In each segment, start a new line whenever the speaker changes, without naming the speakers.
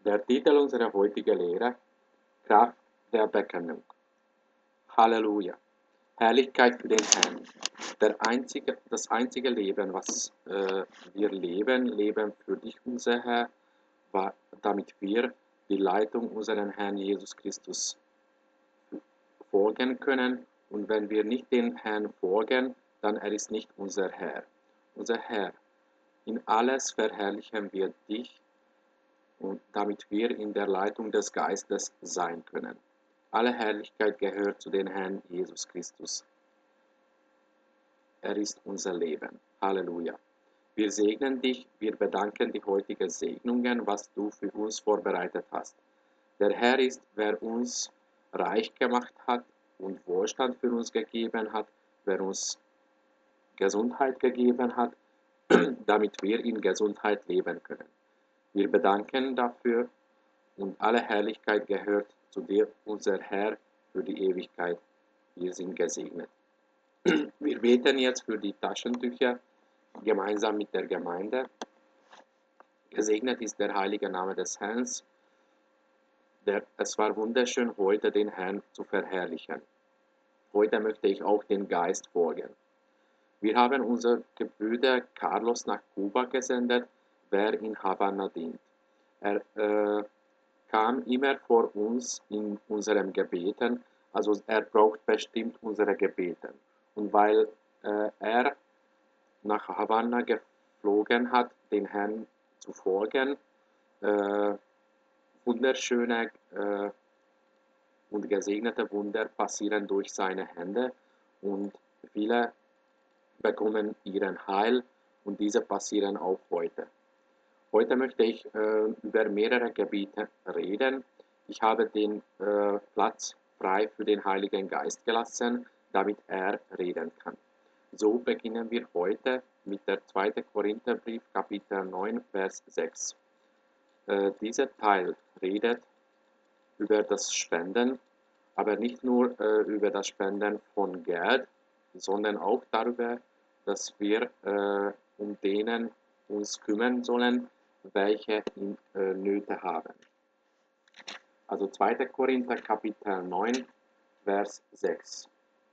Der Titel unserer heutigen Lehre: Kraft der Bekennung. Halleluja! Herrlichkeit für den Herrn. Das einzige Leben, was wir leben für dich, unser Herr, damit wir die Leitung unserem Herrn Jesus Christus folgen können. Und wenn wir nicht dem Herrn folgen, dann er ist nicht unser Herr. Unser Herr, in alles verherrlichen wir dich, und damit wir in der Leitung des Geistes sein können. Alle Herrlichkeit gehört zu dem Herrn Jesus Christus. Er ist unser Leben. Halleluja. Wir segnen dich, wir bedanken die heutigen Segnungen, was du für uns vorbereitet hast. Der Herr ist, wer uns reich gemacht hat und Wohlstand für uns gegeben hat, wer uns Gesundheit gegeben hat, damit wir in Gesundheit leben können. Wir bedanken dafür, und alle Herrlichkeit gehört zu dir, unser Herr, für die Ewigkeit. Wir sind gesegnet. Wir beten jetzt für die Taschentücher gemeinsam mit der Gemeinde. Gesegnet ist der heilige Name des Herrn. Es war wunderschön, heute den Herrn zu verherrlichen. Heute möchte ich auch den Geist folgen. Wir haben unser Bruder Carlos nach Kuba gesendet, wer in Havanna dient. Er kam immer vor uns in unseren Gebeten, also er braucht bestimmt unsere Gebeten. Und weil er nach Havanna geflogen hat, den Herrn zu folgen, wunderschöne und gesegnete Wunder passieren durch seine Hände und viele bekommen ihren Heil, und diese passieren auch heute. Heute möchte ich über mehrere Gebiete reden. Ich habe den Platz frei für den Heiligen Geist gelassen, damit er reden kann. So beginnen wir heute mit der 2. Korintherbrief, Kapitel 9, Vers 6. Dieser Teil redet über das Spenden, aber nicht nur über das Spenden von Geld, sondern auch darüber, dass wir um denen uns kümmern sollen, welche Nöte haben. Also 2. Korinther Kapitel 9, Vers 6.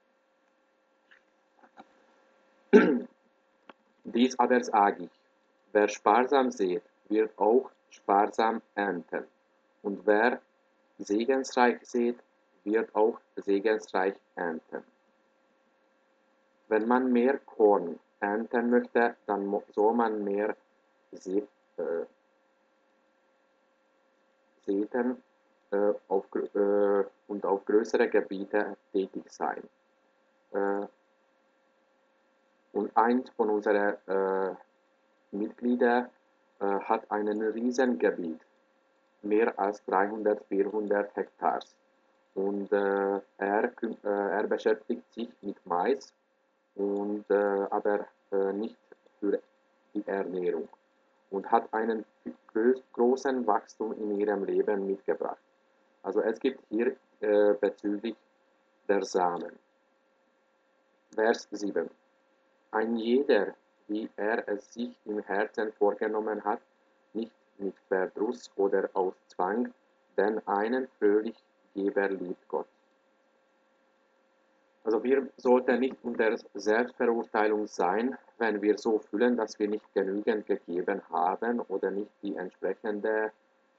Dies aber sage ich: Wer sparsam sät, wird auch sparsam ernten. Und wer segensreich sät, wird auch segensreich ernten. Wenn man mehr Korn ernten möchte, dann soll man mehr säten und auf größere Gebiete tätig sein. Und eins von unseren Mitgliedern hat einen riesen Gebiet, mehr als 300, 400 Hektars. Und er beschäftigt sich mit Mais, aber nicht für die Ernährung, und hat einen großen Wachstum in ihrem Leben mitgebracht. Also es gibt hier bezüglich der Samen. Vers 7. Ein jeder, wie er es sich im Herzen vorgenommen hat, nicht mit Verdruss oder aus Zwang, denn einen Fröhlichgeber liebt Gott. Also wir sollten nicht unter Selbstverurteilung sein, wenn wir so fühlen, dass wir nicht genügend gegeben haben oder nicht in entsprechendem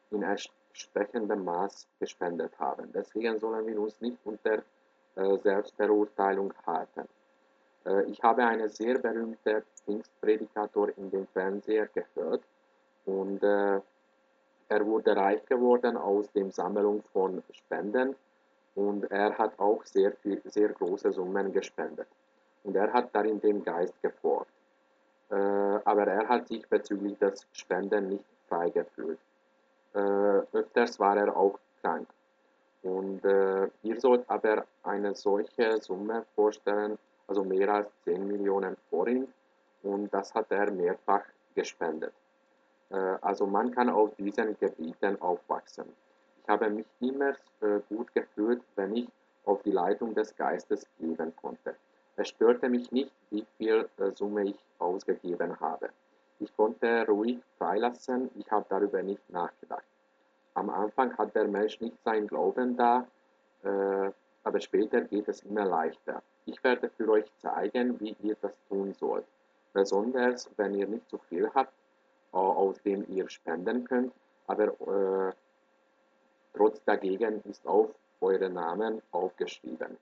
Maß gespendet haben. Deswegen sollen wir uns nicht unter Selbstverurteilung halten. Ich habe einen sehr berühmten Pfingstprädikator in dem Fernseher gehört, und er wurde reich geworden aus der Sammlung von Spenden, und er hat auch sehr große Summen gespendet. Und er hat darin den Geist gefolgt. Aber er hat sich bezüglich des Spenden nicht frei gefühlt. Öfters war er auch krank. Und ihr sollt aber eine solche Summe vorstellen, also mehr als 10 Millionen Forint, und das hat er mehrfach gespendet. Also man kann auf diesen Gebieten aufwachsen. Ich habe mich immer gut gefühlt, wenn ich auf die Leitung des Geistes geben konnte. Es störte mich nicht, wie viel Summe ich ausgegeben habe. Ich konnte ruhig freilassen, ich habe darüber nicht nachgedacht. Am Anfang hat der Mensch nicht sein Glauben da, aber später geht es immer leichter. Ich werde für euch zeigen, wie ihr das tun sollt. Besonders wenn ihr nicht so viel habt, aus dem ihr spenden könnt, aber trotz dagegen ist auf eure Namen aufgeschrieben.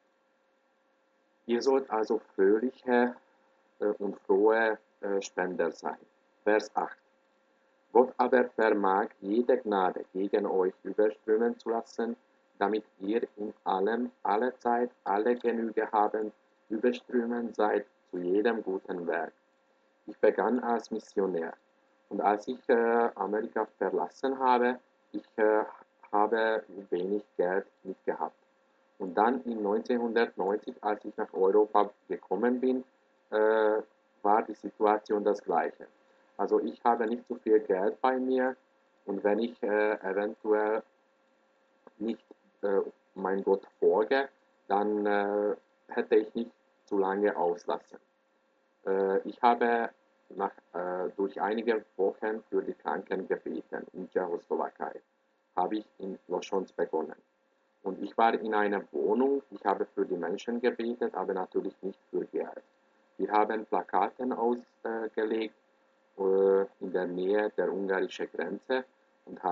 Ihr sollt also fröhliche und frohe Spender sein. Vers 8. Gott aber vermag jede Gnade gegen euch überströmen zu lassen, damit ihr in allem, alle Zeit, alle Genüge haben, überströmen seid zu jedem guten Werk. Ich begann als Missionär und als ich Amerika verlassen habe, ich habe wenig Geld mitgehabt. Und dann in 1990, als ich nach Europa gekommen bin, war die Situation das gleiche. Also ich habe nicht so viel Geld bei mir und wenn ich eventuell nicht mein Gott folge, dann hätte ich nicht zu lange auslassen. Ich habe durch einige Wochen für die Kranken gebeten in Tschechoslowakei. Habe ich in Loschons begonnen. Und ich war in einer Wohnung, ich habe für die Menschen gebetet, aber natürlich nicht für Geld. Wir haben Plakaten ausgelegt in der Nähe der ungarischen Grenze und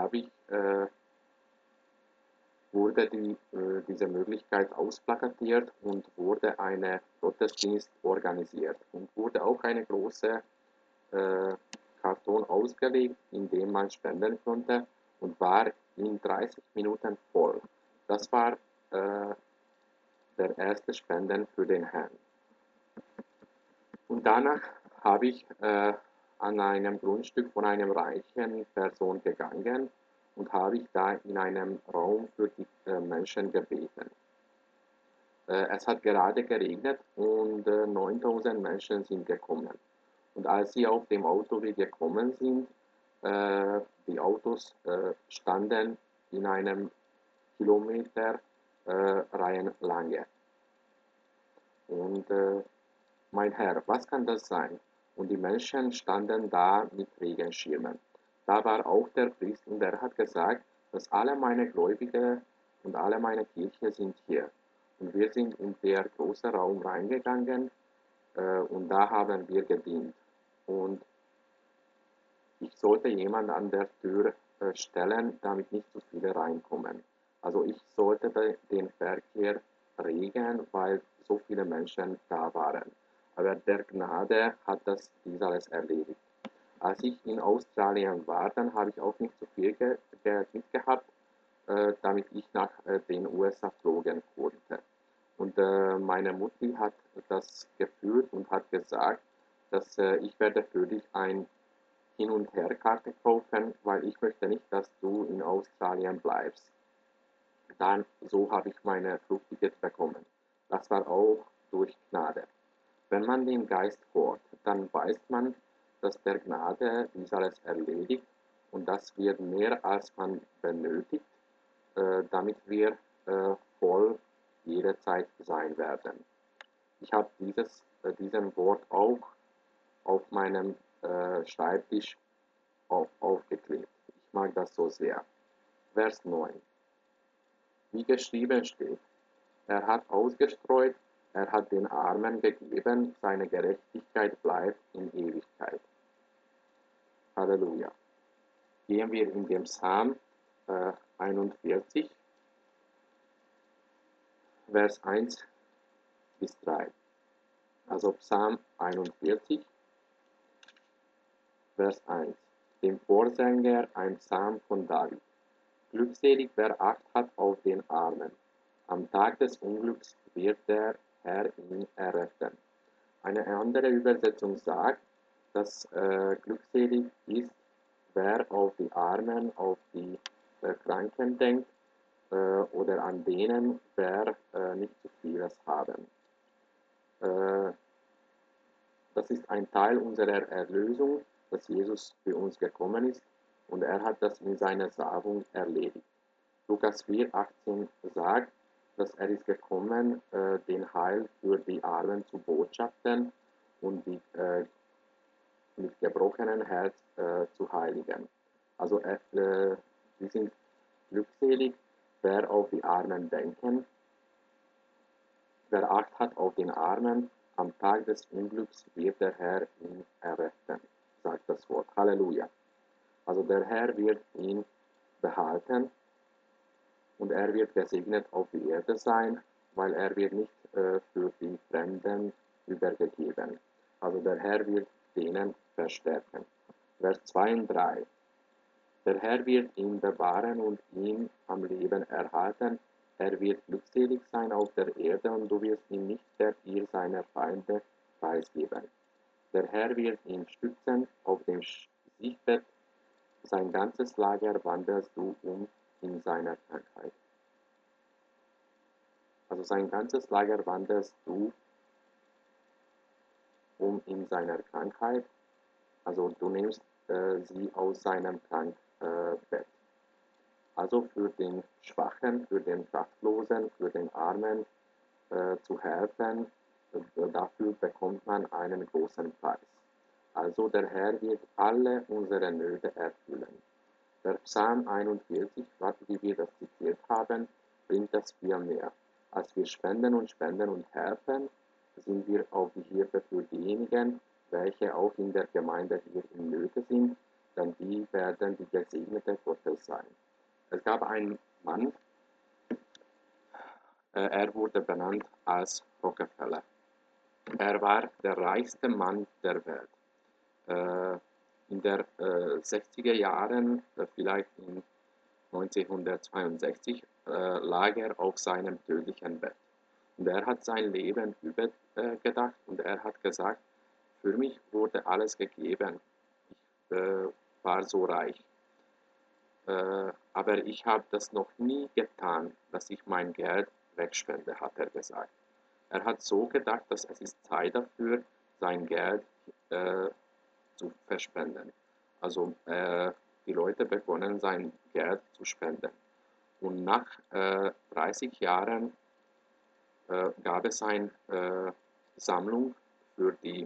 wurde diese Möglichkeit ausplakatiert und wurde eine Gottesdienst organisiert und wurde auch eine große Karton ausgelegt, in dem man spenden konnte und war in 30 Minuten voll. Das war der erste Spenden für den Herrn. Und danach habe ich an einem Grundstück von einer reichen Person gegangen und habe ich da in einem Raum für die Menschen gebeten. Es hat gerade geregnet und 9000 Menschen sind gekommen. Und als sie auf dem Autoweg gekommen sind, die Autos standen in einem Kilometer Reihenlange. Und mein Herr, was kann das sein? Und die Menschen standen da mit Regenschirmen. Da war auch der Priester und der hat gesagt, dass alle meine Gläubige und alle meine Kirche sind hier. Und wir sind in der großen Raum reingegangen und da haben wir gedient. Und ich sollte jemanden an der Tür stellen, damit nicht zu viele reinkommen. Also ich sollte den Verkehr regeln, weil so viele Menschen da waren. Aber der Gnade hat dies alles erledigt. Als ich in Australien war, dann habe ich auch nicht so viel Geld mitgehabt, damit ich nach den USA flogen konnte. Und meine Mutti hat das geführt und hat gesagt, dass ich werde für dich ein Hin- und Herkarte kaufen, weil ich möchte nicht, dass du in Australien bleibst. Dann so habe ich meine Flugticket bekommen. Das war auch durch Gnade. Wenn man den Geist hört, dann weiß man, dass der Gnade dies alles erledigt und das wird mehr als man benötigt, damit wir voll jederzeit sein werden. Ich habe diesen Wort auch auf meinem Schreibtisch aufgeklebt. Ich mag das so sehr. Vers 9. Wie geschrieben steht, er hat ausgestreut, er hat den Armen gegeben, seine Gerechtigkeit bleibt in Ewigkeit. Halleluja. Gehen wir in den Psalm 41, Vers 1 bis 3. Also Psalm 41, Vers 1. Dem Vorsänger ein Psalm von David. Glückselig, wer Acht hat auf den Armen. Am Tag des Unglücks wird der Herr ihn erretten. Eine andere Übersetzung sagt, dass glückselig ist, wer auf die Armen, auf die Kranken denkt oder an denen, wer nicht zu vieles haben. Das ist ein Teil unserer Erlösung, dass Jesus für uns gekommen ist und er hat das in seiner Salbung erledigt. Lukas 4,18 sagt, dass er ist gekommen, den Heil für die Armen zu botschaften und die mit gebrochenen Herz zu heiligen. Also wir sind Armen denken. Wer Acht hat auf den Armen, am Tag des Unglücks wird der Herr ihn erretten, sagt das Wort. Halleluja. Also der Herr wird ihn behalten und er wird gesegnet auf die Erde sein, weil er wird nicht für die Fremden übergegeben. Also der Herr wird denen verstärken. Vers 2 und 3. Der Herr wird ihn bewahren und ihn am Leben erhalten. Er wird glückselig sein auf der Erde und du wirst ihn nicht der Gier seiner Feinde preisgeben. Der Herr wird ihn stützen auf dem Siechbett. Sein ganzes Lager wanderst du in seiner Krankheit. Also sein ganzes Lager wanderst du in seiner Krankheit. Also du nimmst sie aus seinem Krankbett. Also für den Schwachen, für den Kraftlosen, für den Armen zu helfen, dafür bekommt man einen großen Preis. Also der Herr wird alle unsere Nöte erfüllen. Der Psalm 41, wie wir das zitiert haben, bringt das viel mehr. Als wir spenden und helfen, sind wir auf die Hilfe für diejenigen, welche auch in der Gemeinde hier in Nöte sind, denn die werden die Gesegnete Gottes sein. Es gab einen Mann, er wurde benannt als Rockefeller. Er war der reichste Mann der Welt. In den 60er Jahren, vielleicht in 1962, lag er auf seinem tödlichen Bett. Und er hat sein Leben übergedacht und er hat gesagt, für mich wurde alles gegeben. Ich war so reich. Aber ich habe das noch nie getan, dass ich mein Geld wegspende, hat er gesagt. Er hat so gedacht, dass es ist Zeit dafür, sein Geld zu verspenden. Also die Leute begonnen, sein Geld zu spenden. Und nach 30 Jahren gab es eine Sammlung für die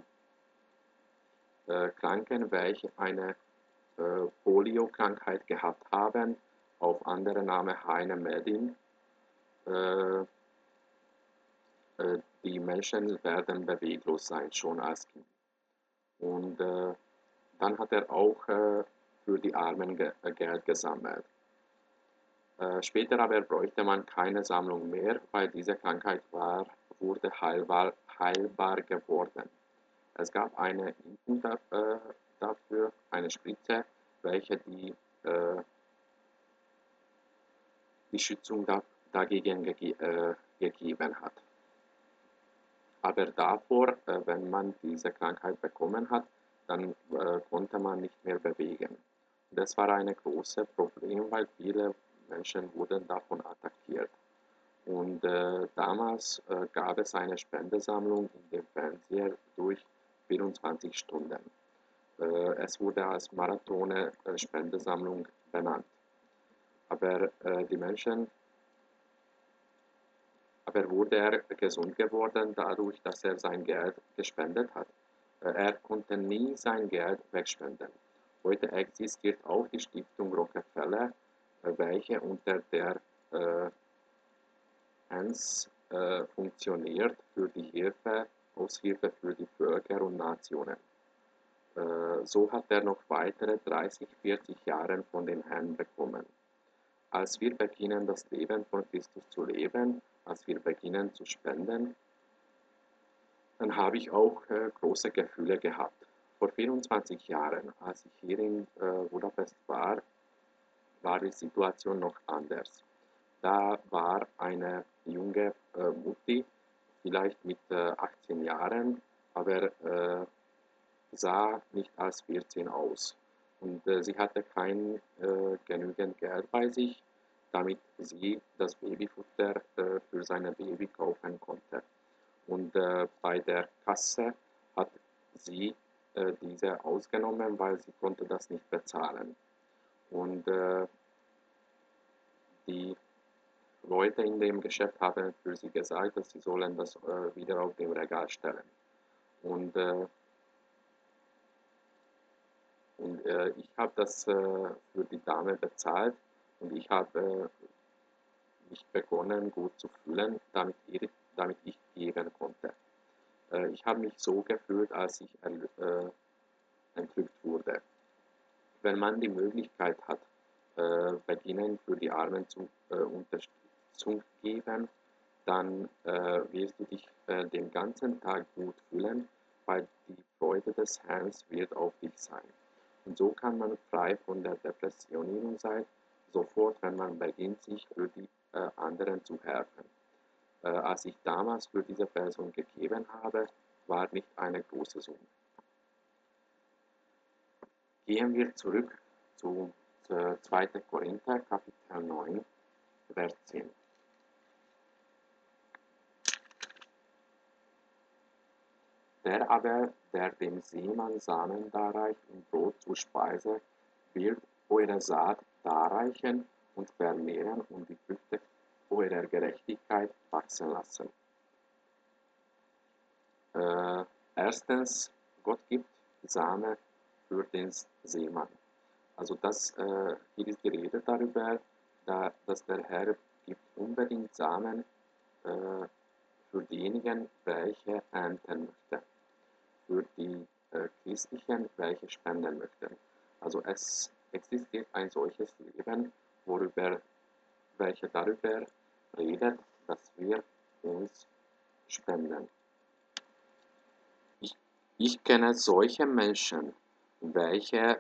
Kranken, welche eine Polio-Krankheit gehabt haben, auf andere Name Heine Medin. Die Menschen werden beweglos sein, schon als Kind. Und dann hat er auch für die Armen Geld gesammelt. Später aber bräuchte man keine Sammlung mehr, weil diese Krankheit wurde heilbar geworden. Es gab eine Impfung dafür, eine Spritze, welche die Schützung dagegen gegeben hat. Aber davor, wenn man diese Krankheit bekommen hat, dann konnte man nicht mehr bewegen. Das war ein großes Problem, weil viele Menschen wurden davon attackiert. Und damals gab es eine Spendesammlung in dem Fernseher durch 24 Stunden. Es wurde als Marathon-Spendesammlung benannt. Aber wurde er gesund geworden dadurch, dass er sein Geld gespendet hat. Er konnte nie sein Geld wegspenden. Heute existiert auch die Stiftung Rockefeller, welche unter der ENS funktioniert für die Aushilfe für die Völker und Nationen. So hat er noch weitere 30, 40 Jahre von den Herrn bekommen. Als wir beginnen, das Leben von Christus zu leben, als wir beginnen zu spenden, dann habe ich auch große Gefühle gehabt. Vor 24 Jahren, als ich hier in Budapest war die Situation noch anders. Da war eine junge Mutti, vielleicht mit 18 Jahren, aber sah nicht als 14 aus. Und sie hatte kein genügend Geld bei sich, damit sie das Babyfutter für sein Baby kaufen konnte. Und bei der Kasse hat sie diese ausgenommen, weil sie konnte das nicht bezahlen. Und die Leute in dem Geschäft haben für sie gesagt, dass sie sollen das wieder auf dem Regal stellen. Und ich habe das für die Dame bezahlt und ich habe ich begonnen gut zu fühlen, damit ich geben konnte. Ich habe mich so gefühlt, als ich entrückt wurde. Wenn man die Möglichkeit hat, beginnen für die Armen zu Unterstützung geben, dann wirst du dich den ganzen Tag gut fühlen, weil die Freude des Herrn wird auf dich sein. Und so kann man frei von der Depressionierung sein, sofort, wenn man beginnt, sich für die anderen zu helfen. Als ich damals für diese Person gegeben habe, war nicht eine große Summe. Gehen wir zurück zu 2. Korinther, Kapitel 9, Vers 10. Der aber, der dem Seemann Samen darreicht und Brot zur Speise, wird eure Saat darreichen und vermehren und die Früchte eurer Gerechtigkeit wachsen lassen. Erstens, Gott gibt Same für den Seemann. Also hier ist die Rede darüber, dass der Herr gibt unbedingt Samen für diejenigen, welche ernten möchten, für die Christlichen, welche spenden möchten. Also es existiert ein solches Leben, welche darüber redet, dass wir uns spenden. Ich kenne solche Menschen, welche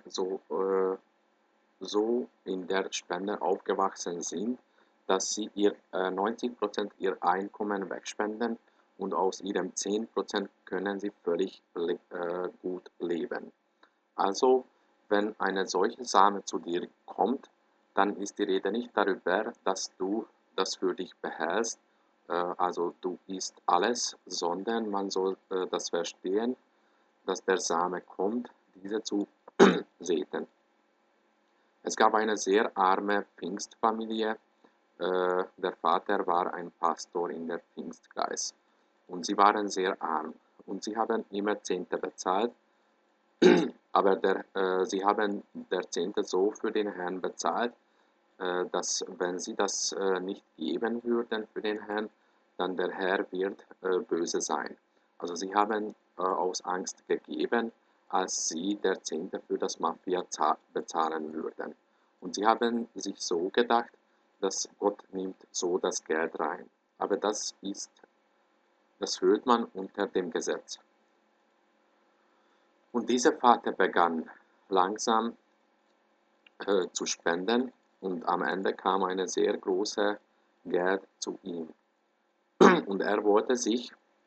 so in der Spende aufgewachsen sind, dass sie 90% ihr Einkommen wegspenden und aus ihrem 10% können sie völlig gut leben. Also, wenn eine solche Same zu dir kommt, dann ist die Rede nicht darüber, dass du das für dich behältst, also du isst alles, sondern man soll das verstehen, dass der Same kommt, diese zu säten. Es gab eine sehr arme Pfingstfamilie. Der Vater war ein Pastor in der Pfingstkreis und sie waren sehr arm und sie haben immer Zehnte bezahlt, aber sie haben der Zehnte so für den Herrn bezahlt, dass wenn sie das nicht geben würden für den Herrn, dann der Herr wird böse sein. Also sie haben aus Angst gegeben, als sie der Zehnte für das Mafia bezahlen würden. Und sie haben sich so gedacht, dass Gott nimmt so das Geld rein. Aber das führt man unter dem Gesetz. Und dieser Vater begann langsam zu spenden und am Ende kam eine sehr große Geld zu ihm. Und er wollte sich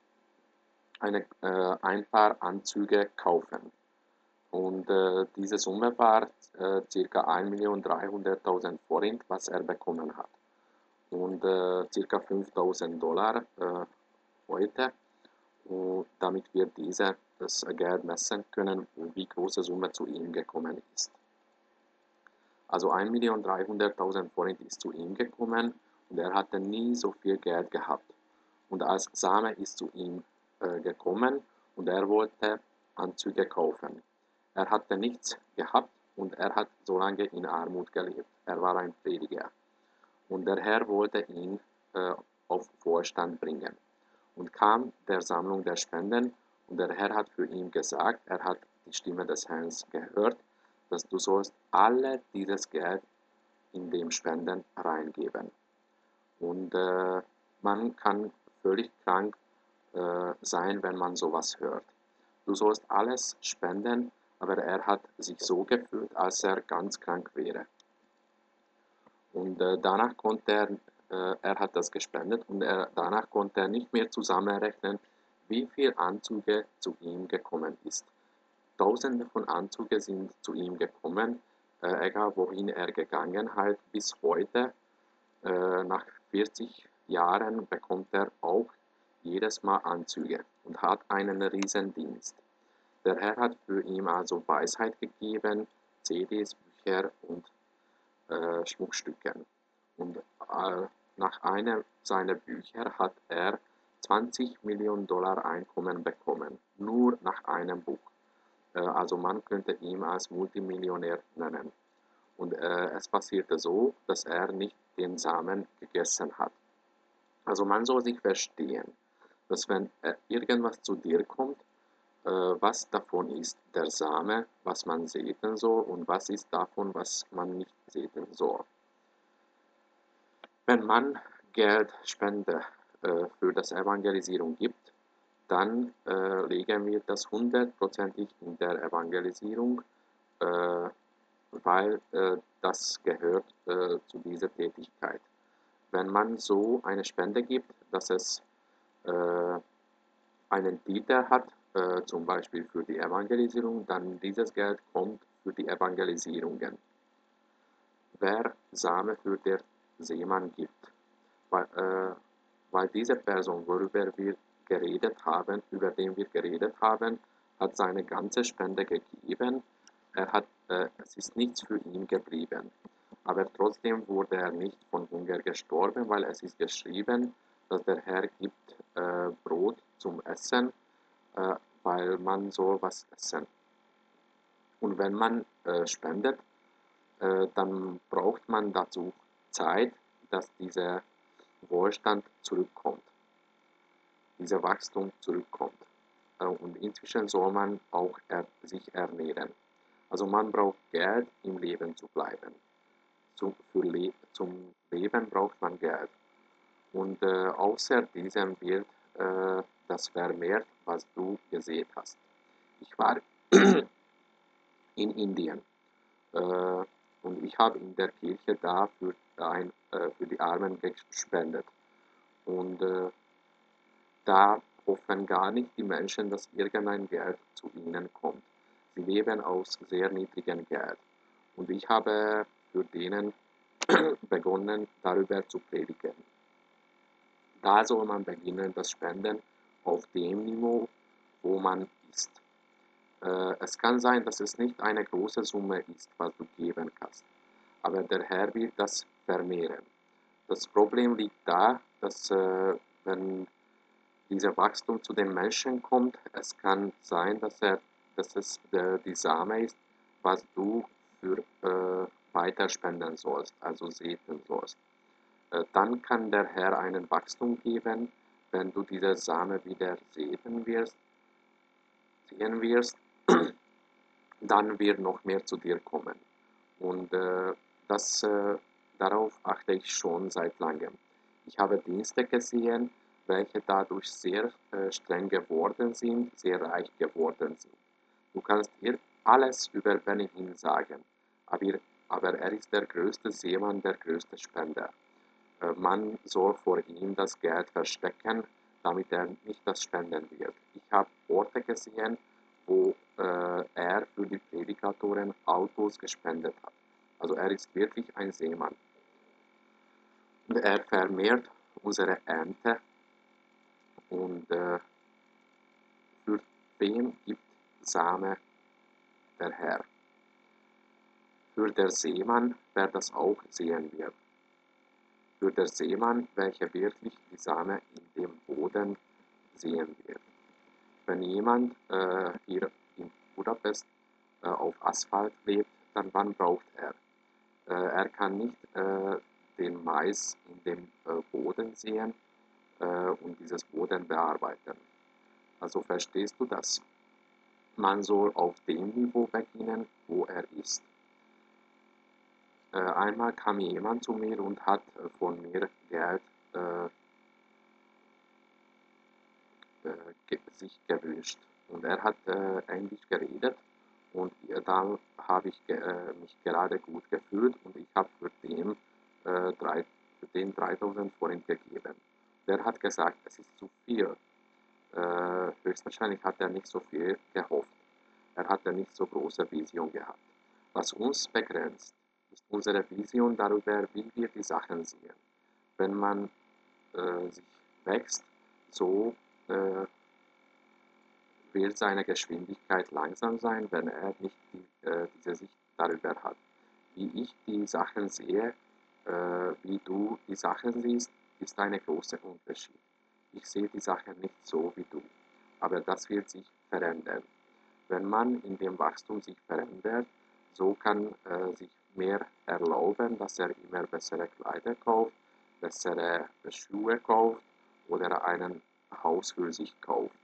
ein paar Anzüge kaufen. Und diese Summe war ca. 1.300.000 Forint, was er bekommen hat. Und ca. $5.000 heute, damit wir das Geld messen können, wie große Summe zu ihm gekommen ist. Also 1.300.000 Forint ist zu ihm gekommen und er hatte nie so viel Geld gehabt. Und als Same ist zu ihm gekommen und er wollte Anzüge kaufen. Er hatte nichts gehabt und er hat so lange in Armut gelebt. Er war ein Prediger. Und der Herr wollte ihn auf Vorstand bringen. Und kam der Sammlung der Spenden und der Herr hat für ihn gesagt, er hat die Stimme des Herrn gehört, dass du sollst alle dieses Geld in dem Spenden reingeben. Und man kann völlig krank sein, wenn man sowas hört. Du sollst alles spenden, aber er hat sich so gefühlt, als er ganz krank wäre. Und danach konnte er hat das gespendet und danach konnte er nicht mehr zusammenrechnen, wie viel Anzüge zu ihm gekommen ist. Tausende von Anzügen sind zu ihm gekommen, egal wohin er gegangen hat, bis heute. Nach 40 Jahren bekommt er auch jedes Mal Anzüge und hat einen Riesendienst. Der Herr hat für ihn also Weisheit gegeben, CDs, Bücher und Schmuckstücken. Und nach einem seiner Bücher hat er 20 Millionen Dollar Einkommen bekommen, nur nach einem Buch. Also man könnte ihn als Multimillionär nennen. Und es passierte so, dass er nicht den Samen gegessen hat. Also man soll sich verstehen, dass wenn irgendwas zu dir kommt, was davon ist der Same, was man säten soll und was ist davon, was man nicht säten soll. Wenn man Geld, Spende für das Evangelisierung gibt, dann legen wir das hundertprozentig in der Evangelisierung, äh, weil das gehört zu dieser Tätigkeit. Wenn man so eine Spende gibt, dass es äh, einen Titel hat, zum Beispiel für die Evangelisierung, dann dieses Geld kommt für die Evangelisierungen. Wer Same für den Seemann gibt, weil diese Person, worüber wir geredet haben, über den wir geredet haben, hat seine ganze Spende gegeben. Es ist nichts für ihn geblieben. Aber trotzdem wurde er nicht von Hunger gestorben, weil es ist geschrieben, dass der Herr gibt Brot zum Essen, weil man soll was essen. Und wenn man spendet, dann braucht man dazu Zeit, dass dieser Wohlstand zurückkommt, dieser Wachstum zurückkommt. Und inzwischen soll man auch sich ernähren. Also man braucht Geld, im Leben zu bleiben. Zum Leben braucht man Geld. Und außer diesem wird das vermehrt, was du gesät hast. Ich war in Indien äh, und ich habe in der Kirche da für die Armen gespendet. Und da hoffen gar nicht die Menschen, dass irgendein Geld zu ihnen kommt. Sie leben aus sehr niedrigem Geld. Und ich habe für denen begonnen, darüber zu predigen. Da soll man beginnen, das Spenden auf dem Niveau, wo man ist. Es kann sein, dass es nicht eine große Summe ist, was du geben kannst, aber der Herr wird das vermehren. Das Problem liegt da, dass wenn dieser Wachstum zu den Menschen kommt, es kann sein, dass es die Same ist, was du für weiter spenden sollst, also säten sollst. Dann kann der Herr einen Wachstum geben, wenn du diese Same wieder sehen wirst, dann wird noch mehr zu dir kommen. Und das, darauf achte ich schon seit langem. Ich habe Dienste gesehen, welche dadurch sehr streng geworden sind, sehr reich geworden sind. Du kannst hier alles über Benny Hinn sagen, aber er ist der größte Seemann, der größte Spender. Man soll vor ihm das Geld verstecken, damit er nicht das spenden wird. Ich habe Orte gesehen, wo er für die Predikatoren Autos gespendet hat. Also er ist wirklich ein Seemann. Und er vermehrt unsere Ernte und für wen gibt Same der Herr? Für der Seemann, der das auch sehen wird. Für der Seemann, welcher wirklich die Same in dem Boden sehen wird. Wenn jemand hier in Budapest auf Asphalt lebt, dann wann braucht er? Er kann nicht den Mais in dem Boden sehen und dieses Boden bearbeiten. Also verstehst du das? Man soll auf dem Niveau beginnen, wo er ist. Einmal kam jemand zu mir und hat von mir Geld sich gewünscht. Und er hat Englisch geredet und da habe ich mich gerade gut gefühlt und ich habe für den 3000 Forint gegeben. Der hat gesagt, es ist zu viel. Höchstwahrscheinlich hat er nicht so viel gehofft. Er hatte nicht so große Vision gehabt. Was uns begrenzt, ist unsere Vision darüber, wie wir die Sachen sehen. Wenn man sich wächst, so wird seine Geschwindigkeit langsam sein, wenn er nicht diese Sicht darüber hat. Wie ich die Sachen sehe, wie du die Sachen siehst, ist ein großer Unterschied. Ich sehe die Sachen nicht so wie du, aber das wird sich verändern. Wenn man in dem Wachstum sich verändert, so kann sich mehr erlauben, dass er immer bessere Kleider kauft, bessere Schuhe kauft oder ein Haus für sich kauft.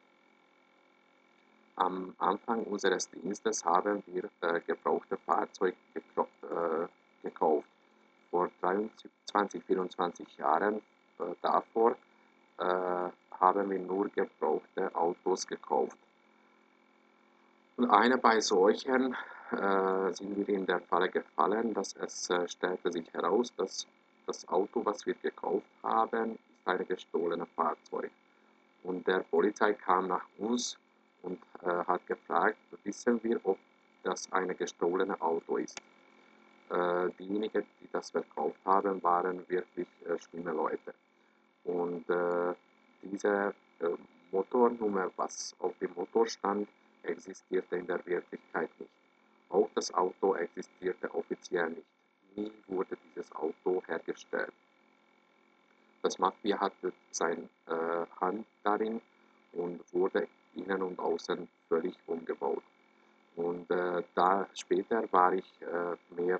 Am Anfang unseres Dienstes haben wir gebrauchte Fahrzeuge gekauft. Vor 23, 24 Jahren davor haben wir nur gebrauchte Autos gekauft. Und eine bei solchen sind wir in der Falle gefallen, dass es stellte sich heraus, dass das Auto, was wir gekauft haben, ist ein gestohlenes Fahrzeug. Und der Polizei kam nach uns und hat gefragt, wissen wir, ob das ein gestohlenes Auto ist. Diejenigen, die das verkauft haben, waren wirklich schlimme Leute. Und diese Motornummer, was auf dem Motor stand, existierte in der Wirklichkeit nicht. Auch das Auto existierte offiziell nicht. Nie wurde dieses Auto hergestellt. Das Mafia hatte seine Hand darin und wurde innen und außen völlig umgebaut. Und da später war ich mehr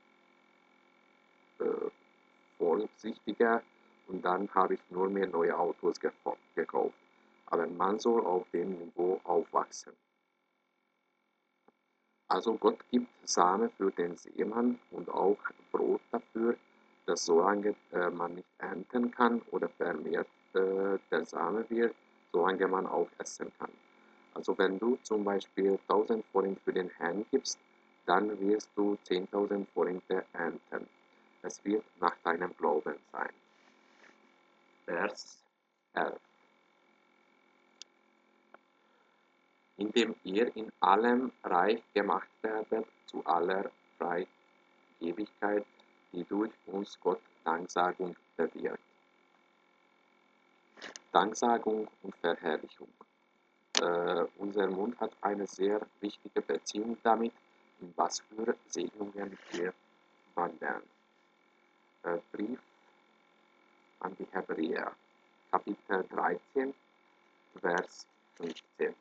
äh, vorsichtiger und dann habe ich nur mehr neue Autos gekauft. Aber man soll auf dem Niveau aufwachsen. Also Gott gibt Same für den Seemann und auch Brot dafür, dass solange man nicht ernten kann oder vermehrt der Same wird, solange man auch essen kann. Also wenn du zum Beispiel 1000 Forint für den Herrn gibst, dann wirst du 10.000 Forinte ernten. Es wird nach deinem Glauben sein. Vers 11. Indem ihr in allem reich gemacht werdet zu aller Freigebigkeit, die durch uns Gott Danksagung bewirkt. Danksagung und Verherrlichung. Unser Mund hat eine sehr wichtige Beziehung damit, in was für Segnungen wir wandeln. Brief an die Hebräer, Kapitel 13, Vers 15.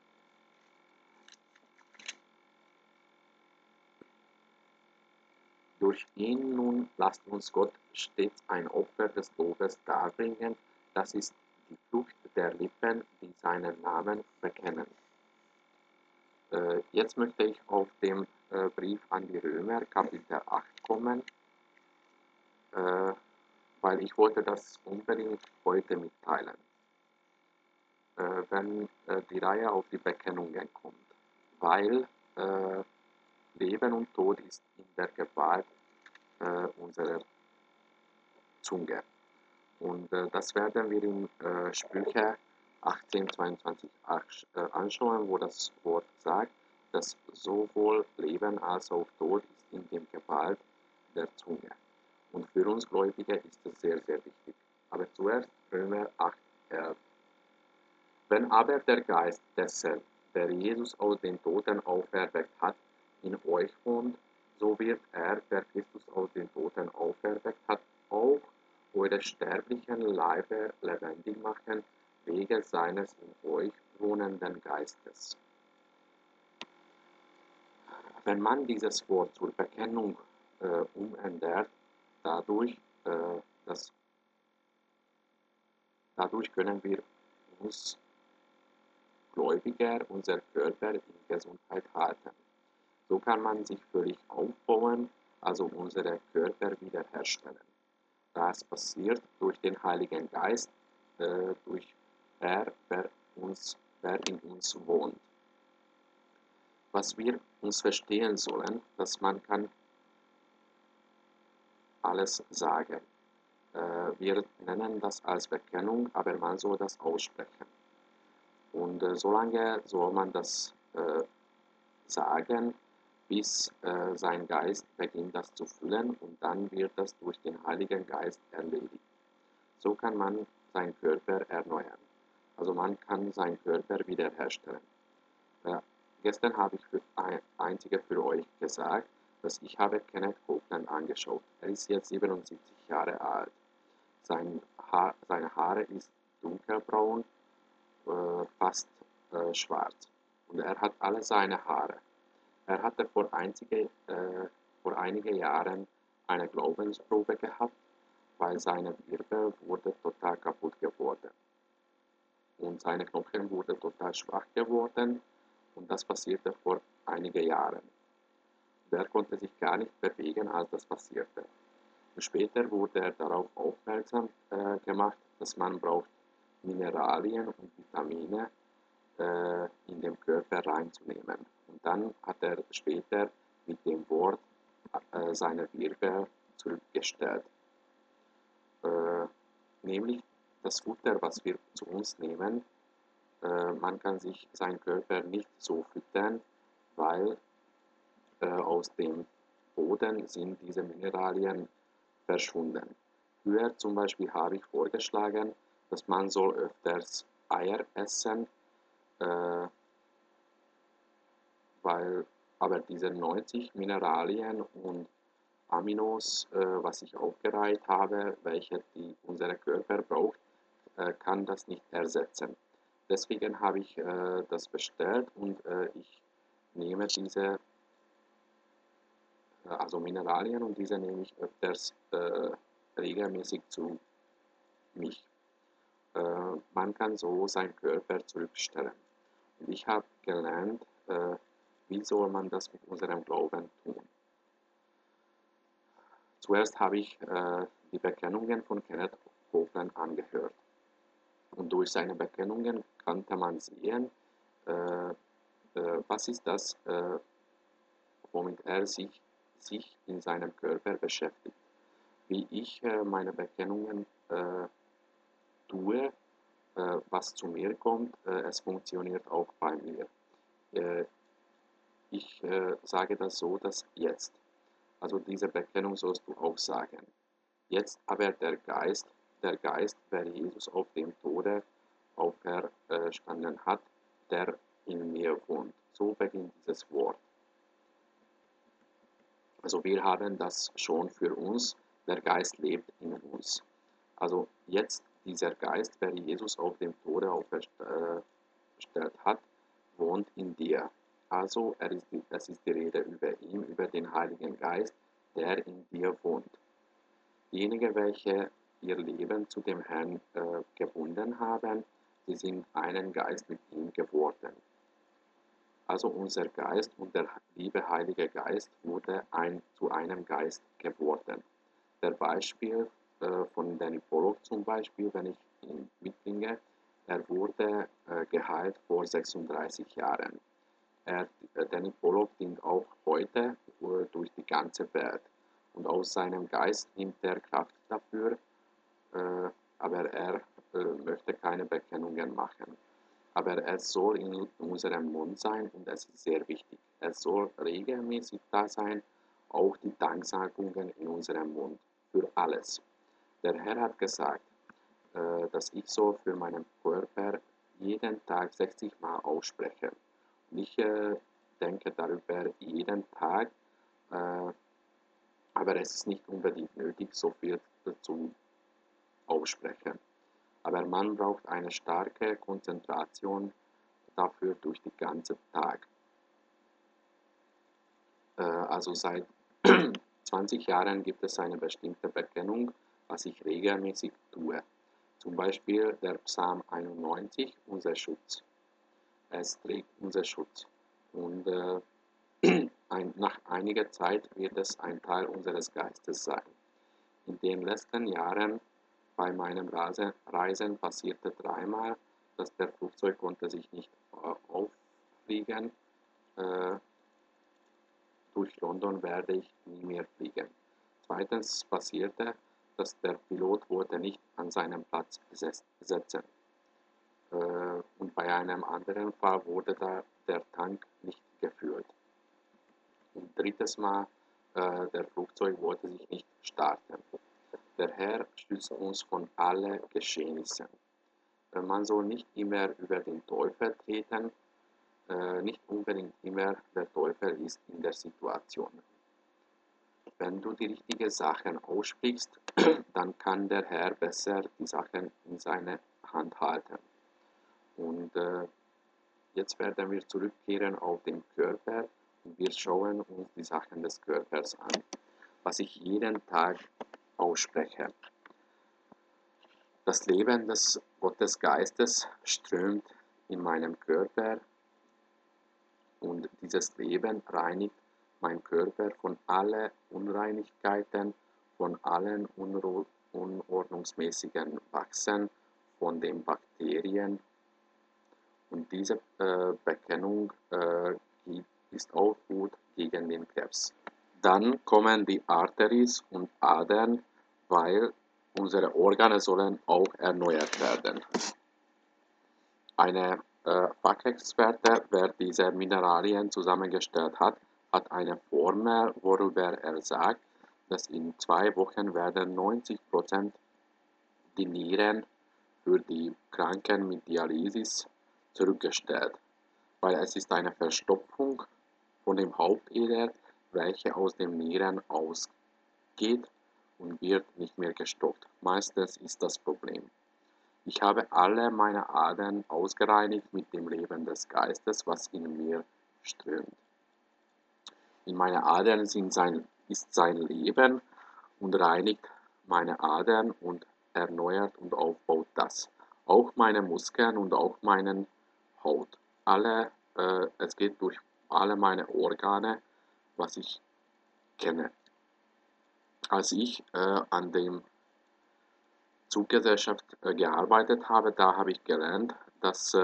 Durch ihn nun lasst uns Gott stets ein Opfer des Lobes darbringen, das ist die Frucht der Lippen, die seinen Namen bekennen. Jetzt möchte ich auf den Brief an die Römer, Kapitel 8 kommen, weil ich wollte das unbedingt heute mitteilen, wenn die Reihe auf die Bekennungen kommt, weil Leben und Tod ist in der Gewalt unserer Zunge. Und das werden wir in Sprüche 18:22 anschauen, wo das Wort sagt, dass sowohl Leben als auch Tod ist in der Gewalt der Zunge. Und für uns Gläubige ist das sehr, sehr wichtig. Aber zuerst Römer 8:11. Wenn aber der Geist dessen, der Jesus aus den Toten auferweckt hat, in euch wohnt, so wird er, der Christus aus den Toten auferweckt hat, auch eure sterblichen Leibe lebendig machen, wegen seines in euch wohnenden Geistes. Wenn man dieses Wort zur Bekennung umändert, dadurch, dass, dadurch können wir uns Gläubiger unser Körper in Gesundheit halten. So kann man sich völlig aufbauen, also unsere Körper wiederherstellen. Das passiert durch den Heiligen Geist, durch wer in uns wohnt. Was wir uns verstehen sollen, dass man kann alles sagen. Wir nennen das als Bekennung, aber man soll das aussprechen. Und solange soll man das sagen, bis sein Geist beginnt das zu füllen und dann wird das durch den Heiligen Geist erledigt. So kann man seinen Körper erneuern. Also man kann seinen Körper wiederherstellen. Gestern habe ich einzige für euch gesagt, dass ich habe Kenneth Copeland angeschaut. Er ist jetzt 77 Jahre alt. Seine Haare ist dunkelbraun, fast schwarz. Und er hat alle seine Haare. Er hatte vor einige vor einigen Jahren eine Glaubensprobe gehabt, weil seine Wirbel wurde total kaputt geworden und seine Knochen wurden total schwach geworden und das passierte vor einigen Jahren. Der konnte sich gar nicht bewegen, als das passierte. Und später wurde er darauf aufmerksam gemacht, dass man braucht Mineralien und Vitamine in den Körper reinzunehmen. Und dann hat er später mit dem Wort seine Wirbel zurückgestellt. Nämlich das Futter, was wir zu uns nehmen, man kann sich seinen Körper nicht so füttern, weil aus dem Boden sind diese Mineralien verschwunden. Früher zum Beispiel habe ich vorgeschlagen, dass man soll öfters Eier essen, äh, weil aber diese 90 Mineralien und Aminos, was ich aufgereiht habe, welche unser Körper braucht, kann das nicht ersetzen. Deswegen habe ich das bestellt und ich nehme diese, also Mineralien und diese nehme ich öfters regelmäßig zu mich. Man kann so seinen Körper zurückstellen. Und ich habe gelernt, wie soll man das mit unserem Glauben tun. Zuerst habe ich die Bekennungen von Kenneth Copeland angehört. Und durch seine Bekennungen konnte man sehen, was ist das, womit er sich in seinem Körper beschäftigt. Wie ich meine Bekennungen tue, was zu mir kommt, es funktioniert auch bei mir. Ich sage das so, dass jetzt, also diese Bekennung sollst du auch sagen. Jetzt aber der Geist, wer Jesus auf dem Tode auferstanden hat, der in mir wohnt. So beginnt dieses Wort. Also wir haben das schon für uns, der Geist lebt in uns. Also jetzt dieser Geist, wer Jesus auf dem Tode auferstellt hat, wohnt in dir. Also es ist die Rede über ihn, über den Heiligen Geist, der in dir wohnt. Diejenigen, welche ihr Leben zu dem Herrn gebunden haben, sie sind einen Geist mit ihm geworden. Also unser Geist und der liebe Heilige Geist wurde zu einem Geist geworden. Der Beispiel von Danny Pollock zum Beispiel, wenn ich ihn mitbringe, er wurde geheilt vor 36 Jahren. Danny Pollock dient auch heute durch die ganze Welt. Und aus seinem Geist nimmt er Kraft dafür, aber er möchte keine Bekennungen machen. Aber es soll in unserem Mund sein und es ist sehr wichtig. Es soll regelmäßig da sein, auch die Danksagungen in unserem Mund, für alles. Der Herr hat gesagt, dass ich so für meinen Körper jeden Tag 60 Mal ausspreche. Und ich denke darüber jeden Tag, aber es ist nicht unbedingt nötig, so viel zu aussprechen. Aber man braucht eine starke Konzentration dafür durch den ganzen Tag. Also seit 20 Jahren gibt es eine bestimmte Bekennung, was ich regelmäßig tue. Zum Beispiel der Psalm 91, unser Schutz. Es trägt unser Schutz. Und nach einiger Zeit wird es ein Teil unseres Geistes sein. In den letzten Jahren bei meinem Reisen passierte dreimal, dass der Flugzeug konnte sich nicht auffliegen. Durch London werde ich nie mehr fliegen. Zweitens passierte, dass der Pilot wollte nicht an seinem Platz setzen. Und bei einem anderen Fall wurde der Tank nicht gefüllt. Und drittes Mal, der Flugzeug wollte sich nicht starten. Der Herr schützt uns von allen Geschehnissen. Man soll nicht immer über den Teufel treten, nicht unbedingt immer der Teufel ist in der Situation. Wenn du die richtigen Sachen aussprichst, dann kann der Herr besser die Sachen in seiner Hand halten. Und jetzt werden wir zurückkehren auf den Körper Wir schauen uns die Sachen des Körpers an, was ich jeden Tag ausspreche. Das Leben des Gottesgeistes strömt in meinem Körper und dieses Leben reinigt meinen Körper von allen Unreinigkeiten, von allen unordnungsmäßigen Wachsen, von den Bakterien. Und diese Bekennung ist auch gut gegen den Krebs. Dann kommen die Arteries und Adern, weil unsere Organe sollen auch erneuert werden. Eine Fachexperte, wer diese Mineralien zusammengestellt hat, hat eine Formel, worüber er sagt, dass in 2 Wochen werden 90% die Nieren für die Kranken mit Dialysis zurückgestellt, weil es ist eine Verstopfung von dem Haupteder, welche aus den Nieren ausgeht und wird nicht mehr gestoppt. Meistens ist das Problem. Ich habe alle meine Adern ausgereinigt mit dem Leben des Geistes, was in mir strömt. In meine Adern ist sein Leben und reinigt meine Adern und erneuert und aufbaut das. Auch meine Muskeln und auch meine Haut. Es geht durch alle meine Organe, was ich kenne. Als ich an dem Zuggesellschaft gearbeitet habe, da habe ich gelernt, dass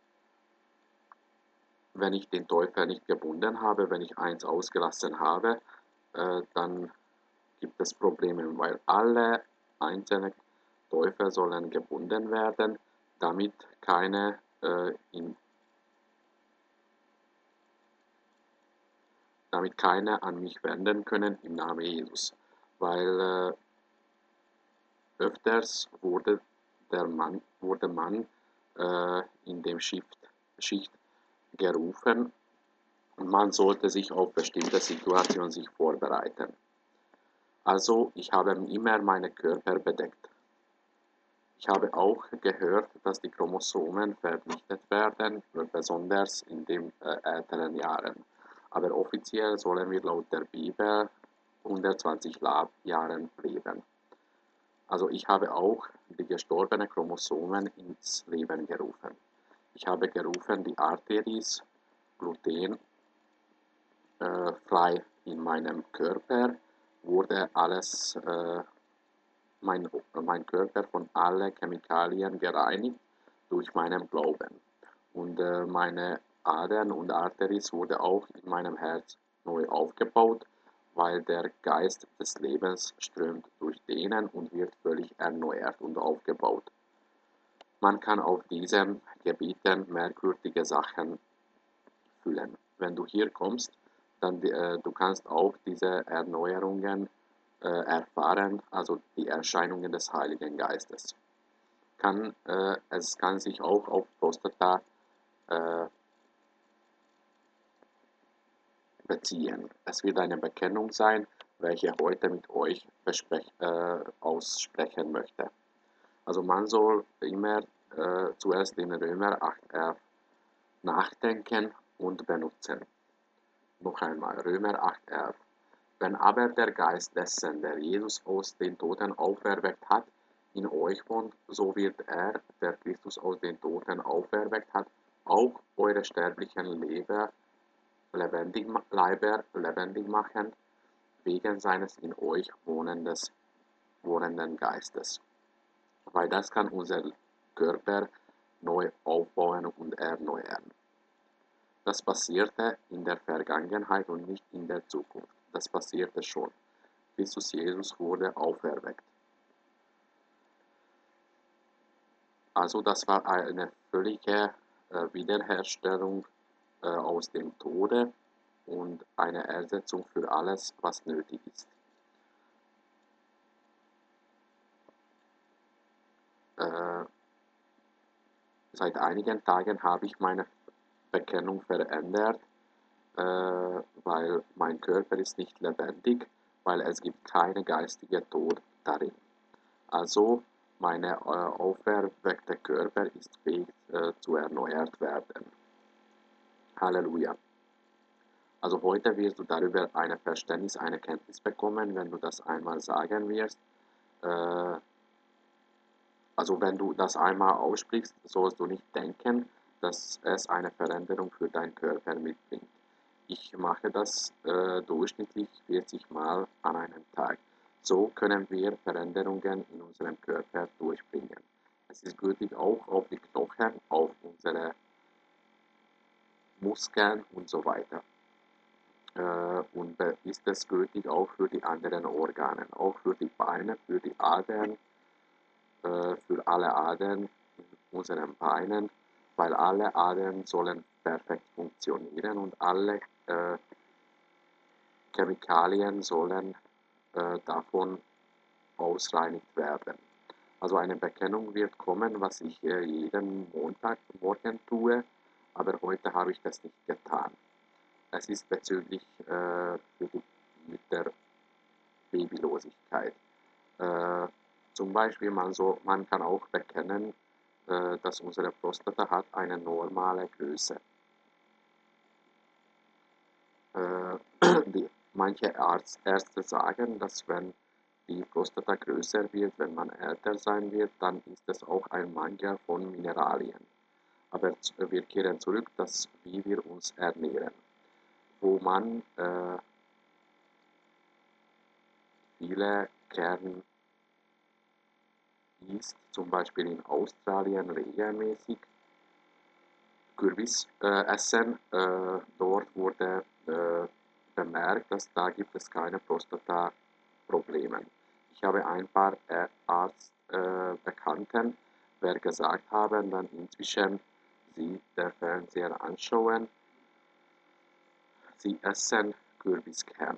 wenn ich den Teufel nicht gebunden habe, wenn ich eins ausgelassen habe, dann gibt es Probleme, weil alle einzelnen Teufel sollen gebunden werden, damit keine an mich wenden können im Namen Jesus. Weil öfters wurde man in dem Schicht gerufen und man sollte sich auf bestimmte Situationen sich vorbereiten. Also ich habe immer meinen Körper bedeckt. Ich habe auch gehört, dass die Chromosomen vernichtet werden, besonders in den älteren Jahren. Aber offiziell sollen wir laut der Bibel 120 Jahren leben. Also ich habe auch die gestorbenen Chromosomen ins Leben gerufen. Ich habe gerufen, die Arteries glutenfrei in meinem Körper wurde alles, mein Körper von allen Chemikalien gereinigt durch meinen Glauben. Und meine Adern und Arteries wurde auch in meinem Herz neu aufgebaut, weil der Geist des Lebens strömt durch denen und wird völlig erneuert und aufgebaut. Man kann auf diesen Gebieten merkwürdige Sachen fühlen. Wenn du hier kommst, dann du kannst auch diese Erneuerungen erfahren, also die Erscheinungen des Heiligen Geistes. Es kann sich auch auf Prostata beziehen. Es wird eine Bekennung sein, welche ich heute mit euch aussprechen möchte. Also man soll immer zuerst in Römer 8,11 nachdenken und benutzen. Noch einmal, Römer 8,11. Wenn aber der Geist dessen, der Jesus aus den Toten auferweckt hat, in euch wohnt, so wird er, der Christus aus den Toten auferweckt hat, auch eure sterblichen Leiber lebendig machen, wegen seines in euch wohnenden Geistes. Weil das kann unser Körper neu aufbauen und erneuern. Das passierte in der Vergangenheit und nicht in der Zukunft. Das passierte schon. Christus Jesus wurde auferweckt. Also das war eine völlige Wiederherstellung aus dem Tode und eine Ersetzung für alles, was nötig ist. Seit einigen Tagen habe ich meine Bekennung verändert, weil mein Körper ist nicht lebendig, weil es gibt keine geistige Tod darin. Also mein auferweckter Körper ist fähig zu erneuert werden. Halleluja. Also heute wirst du darüber eine Verständnis, eine Kenntnis bekommen, wenn du das einmal sagen wirst. Äh, also wenn du das einmal aussprichst, sollst du nicht denken, dass es eine Veränderung für deinen Körper mitbringt. Ich mache das durchschnittlich 40 Mal an einem Tag. So können wir Veränderungen in unserem Körper durchbringen. Es ist gültig auch auf die Knochen, auf unsere Muskeln und so weiter. Und ist es gültig auch für die anderen Organe, auch für die Beine, für die Adern, für alle Adern in unseren Beinen, weil alle Adern sollen perfekt funktionieren und alle Chemikalien sollen davon ausreinigt werden. Also eine Bekennung wird kommen, was ich jeden Montagmorgen tue, aber heute habe ich das nicht getan. Es ist bezüglich mit der Babylosigkeit. Äh, Zum Beispiel man kann auch bekennen, dass unsere Prostata hat eine normale Größe. Manche Ärzte sagen, dass wenn die Prostata größer wird, wenn man älter sein wird, dann ist es auch ein Mangel von Mineralien. Aber wir kehren zurück, dass wie wir uns ernähren, wo man viele Kern isst, zum Beispiel in Australien regelmäßig Kürbis essen. Dort wurde bemerkt, dass da gibt es keine Prostata-Probleme. Ich habe ein paar Arztbekannten, wer gesagt haben, dann inzwischen sie den Fernseher anschauen, sie essen Kürbiskern.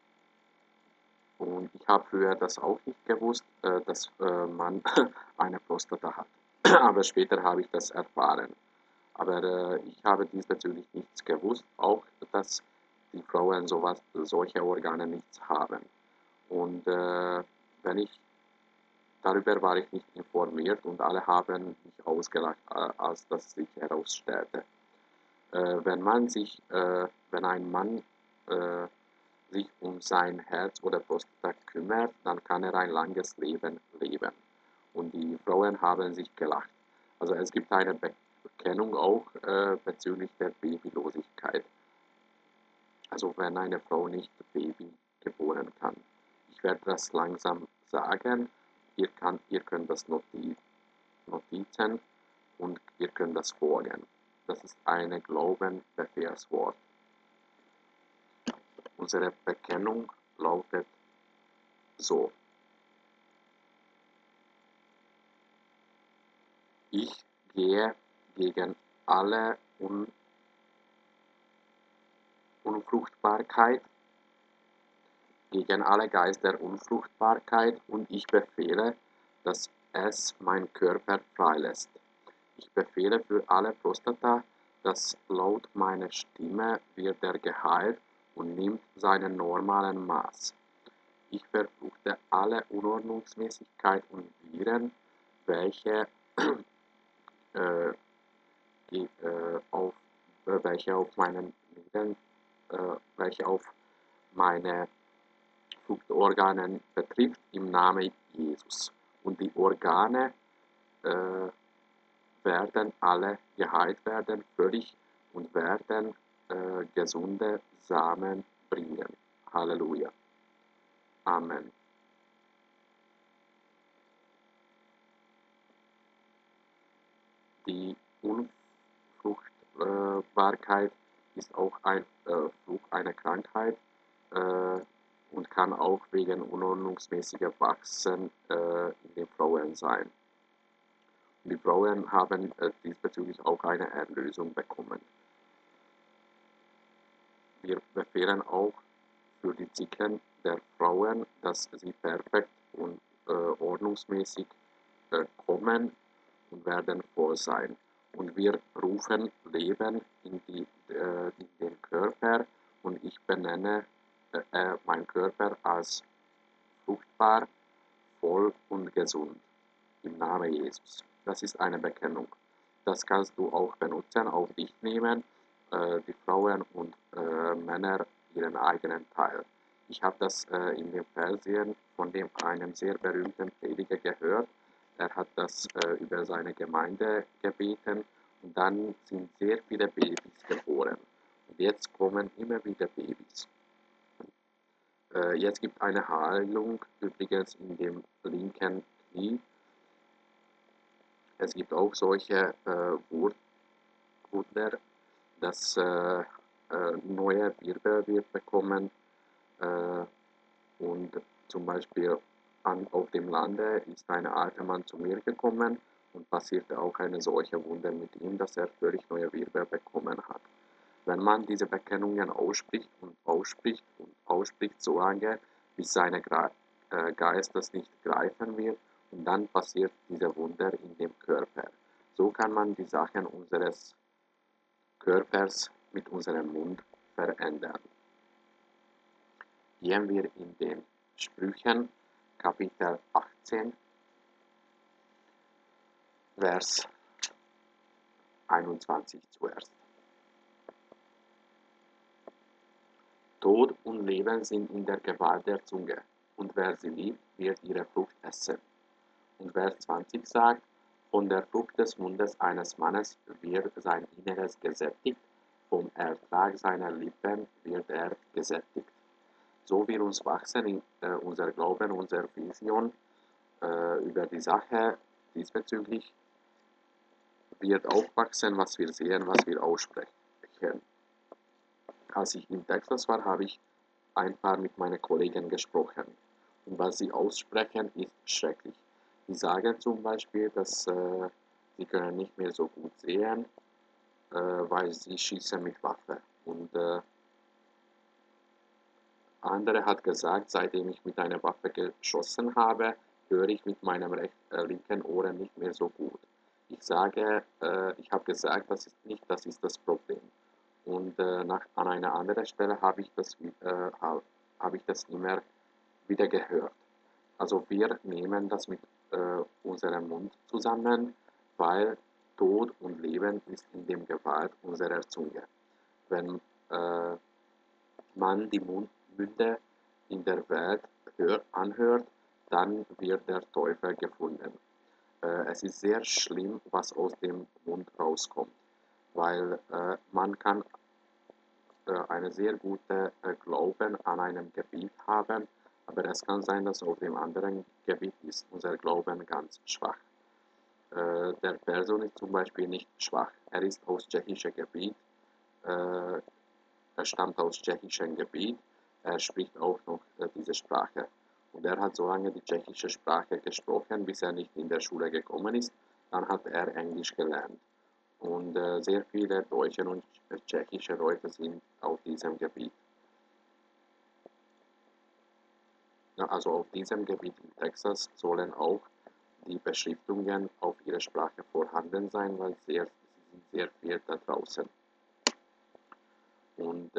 Und ich habe früher das auch nicht gewusst, dass man eine Prostata hat. Aber später habe ich das erfahren. Aber ich habe diesbezüglich nichts gewusst, auch dass die Frauen solche Organe nichts haben. Und wenn ich darüber war ich nicht informiert und alle haben mich ausgelacht, als das sich herausstellte. Wenn ein Mann sich um sein Herz oder Prostata kümmert, dann kann er ein langes Leben leben. Und die Frauen haben sich gelacht. Also es gibt eine Bekennung auch bezüglich der Babylosigkeit. Also wenn eine Frau nicht Baby geboren kann. Ich werde das langsam sagen. Ihr könnt das notizen und ihr könnt das folgen. Das ist eine Glaubenbefehlswort. Unsere Bekennung lautet so. Ich gehe gegen alle Unfruchtbarkeit, gegen alle Geist der Unfruchtbarkeit und ich befehle, dass es mein Körper freilässt. Ich befehle für alle Prostata, dass laut meiner Stimme wird er geheilt und nimmt seinen normalen Maß. Ich verfluchte alle Unordnungsmäßigkeit und Viren, welche äh, auf, welche auf meinen Nieren, welche auf meine Fruchtorgane betrifft, im Namen Jesus. Und die Organe äh, werden alle geheilt werden, völlig und werden gesunde Samen bringen. Halleluja. Amen. Die Unfruchtbarkeit ist auch eine Krankheit und kann auch wegen unordnungsmäßiger Wachsen in den Frauen sein. Und die Frauen haben diesbezüglich auch eine Erlösung bekommen. Wir befehlen auch für die Zyklen der Frauen, dass sie perfekt und ordnungsmäßig kommen und werden voll sein. Und wir rufen Leben in den Körper und ich benenne meinen Körper als fruchtbar, voll und gesund im Namen Jesus. Das ist eine Bekennung. Das kannst du auch benutzen, auf dich nehmen die Frauen und Männer ihren eigenen Teil. Ich habe das in dem Fernsehen von dem einem sehr berühmten Prediger gehört. Er hat das über seine Gemeinde gebeten und dann sind sehr viele Babys geboren. Und jetzt kommen immer wieder Babys. Jetzt gibt eine Heilung übrigens in dem linken Knie. Es gibt auch solche Wunder, dass neue Wirbel wird bekommen äh, und zum Beispiel auf dem Lande ist ein alter Mann zu mir gekommen und passierte auch eine solche Wunder mit ihm, dass er völlig neue Wirbel bekommen hat. Wenn man diese Bekennungen ausspricht und ausspricht, so lange, bis sein Geist das nicht greifen wird, und dann passiert diese Wunder in dem Körper. So kann man die Sachen unseres Körpers mit unserem Mund verändern. Gehen wir in den Sprüchen, Kapitel 18, Vers 21 zuerst. Tod und Leben sind in der Gewalt der Zunge, und wer sie liebt, wird ihre Frucht essen. Und Vers 20 sagt, von der Frucht des Mundes eines Mannes wird sein Inneres gesättigt, vom Ertrag seiner Lippen wird er gesättigt. So wir uns wachsen in unser Glauben, unsere Vision über die Sache diesbezüglich, wird auch wachsen, was wir sehen, was wir aussprechen. Als ich in Texas war, habe ich ein paar mit meinen Kollegen gesprochen. Und was sie aussprechen, ist schrecklich. Sie sagen zum Beispiel, dass sie können nicht mehr so gut sehen, weil sie schießen mit Waffe. Und andere hat gesagt, seitdem ich mit einer Waffe geschossen habe, höre ich mit meinem linken Ohr nicht mehr so gut. Ich habe gesagt, das ist das Problem. Und an einer anderen Stelle habe ich das immer wieder gehört. Also wir nehmen das mit unserem Mund zusammen, weil Tod und Leben ist in dem Gewalt unserer Zunge. Wenn man die Münde in der Welt anhört, dann wird der Teufel gefunden. Es ist sehr schlimm, was aus dem Mund rauskommt, weil man kann eine sehr gute Glauben an einem Gebiet haben, aber es kann sein, dass auf dem anderen Gebiet ist unser Glauben ganz schwach. Der Person ist zum Beispiel nicht schwach. Er ist aus tschechischem Gebiet, äh, er stammt aus tschechischem Gebiet, er spricht auch noch diese Sprache. Und er hat so lange die tschechische Sprache gesprochen, bis er nicht in der Schule gekommen ist. Dann hat er Englisch gelernt. Und sehr viele deutsche und tschechische Leute sind auf diesem Gebiet. Ja, also auf diesem Gebiet in Texas sollen auch die Beschriftungen auf ihrer Sprache vorhanden sein, weil sie sind sehr viel da draußen. Und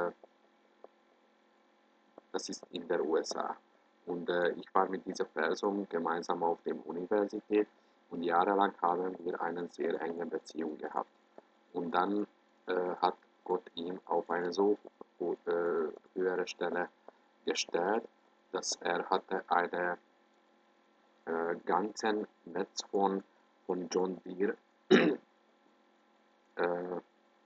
das ist in der USA. Und ich war mit dieser Person gemeinsam auf der Universität und jahrelang haben wir eine sehr enge Beziehung gehabt. Und dann hat Gott ihn auf eine so höhere Stelle gestellt, dass er hatte eine ganzen Netz von John Deere äh,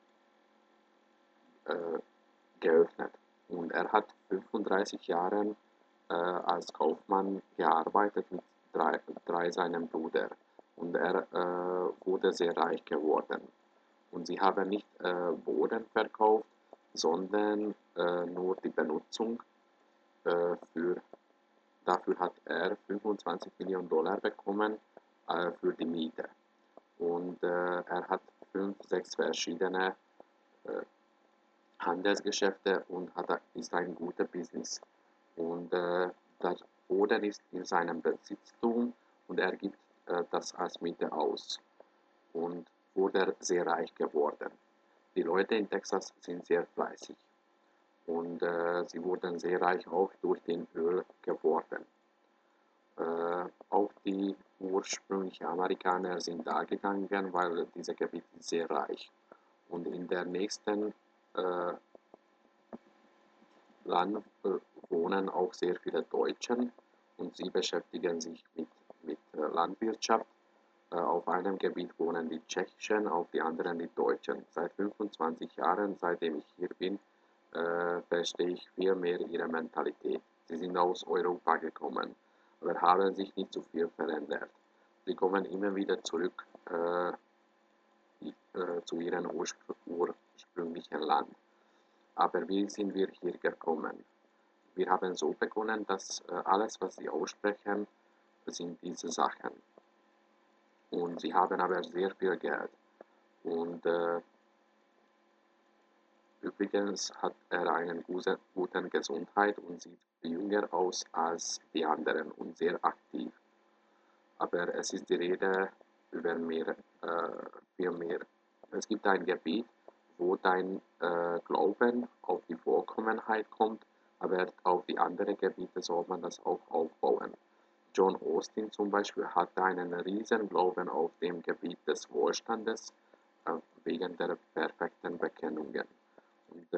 äh, geöffnet. Und er hat 35 Jahre als Kaufmann gearbeitet mit drei seinen Brüdern. Und er wurde sehr reich geworden. Und sie haben nicht Boden verkauft, sondern nur die Benutzung. Für, dafür hat er 25 Millionen Dollar bekommen für die Miete. Und er hat 5, 6 verschiedene äh, Handelsgeschäfte und ist ein guter Business. Und der Boden ist in seinem Besitztum und er gibt das als Miete aus und wurde sehr reich geworden. Die Leute in Texas sind sehr fleißig und sie wurden sehr reich auch durch den Öl geworden. Auch die ursprünglichen Amerikaner sind da gegangen, weil dieses Gebiet ist sehr reich. Und in der nächsten Land wohnen auch sehr viele Deutschen und sie beschäftigen sich mit Landwirtschaft. Auf einem Gebiet wohnen die Tschechischen, auf die anderen die Deutschen. Seit 25 Jahren, seitdem ich hier bin, verstehe ich viel mehr ihre Mentalität. Sie sind aus Europa gekommen, aber haben sich nicht so viel verändert. Sie kommen immer wieder zurück zu ihrem ursprünglichen Land. Aber wie sind wir hier gekommen? Wir haben so begonnen, dass alles, was sie aussprechen, sind diese Sachen. Und sie haben aber sehr viel Geld. Und übrigens hat er eine gute Gesundheit und sieht jünger aus als die anderen und sehr aktiv. Aber es ist die Rede über viel mehr. Es gibt ein Gebiet, wo dein Glauben auf die Vollkommenheit kommt, aber auf die anderen Gebiete soll man das auch aufbauen. John Austin zum Beispiel hatte einen riesen Glauben auf dem Gebiet des Wohlstandes wegen der perfekten Bekennungen. Und